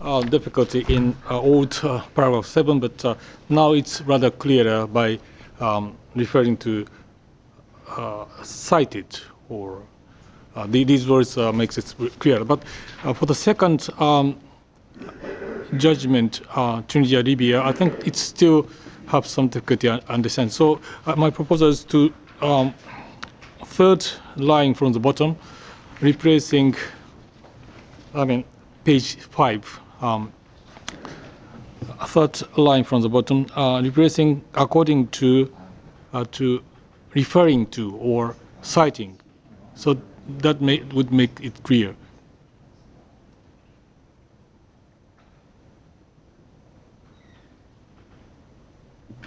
difficulty in old paragraph 7, but now it's rather clearer by referring to cited, or these words makes it clear. But for the second judgment, Tunisia, Libya, I think it still have some difficulty understand. So my proposal is to third line from the bottom, replacing, page 5, third line from the bottom, replacing according to referring to or citing. So that would make it clear.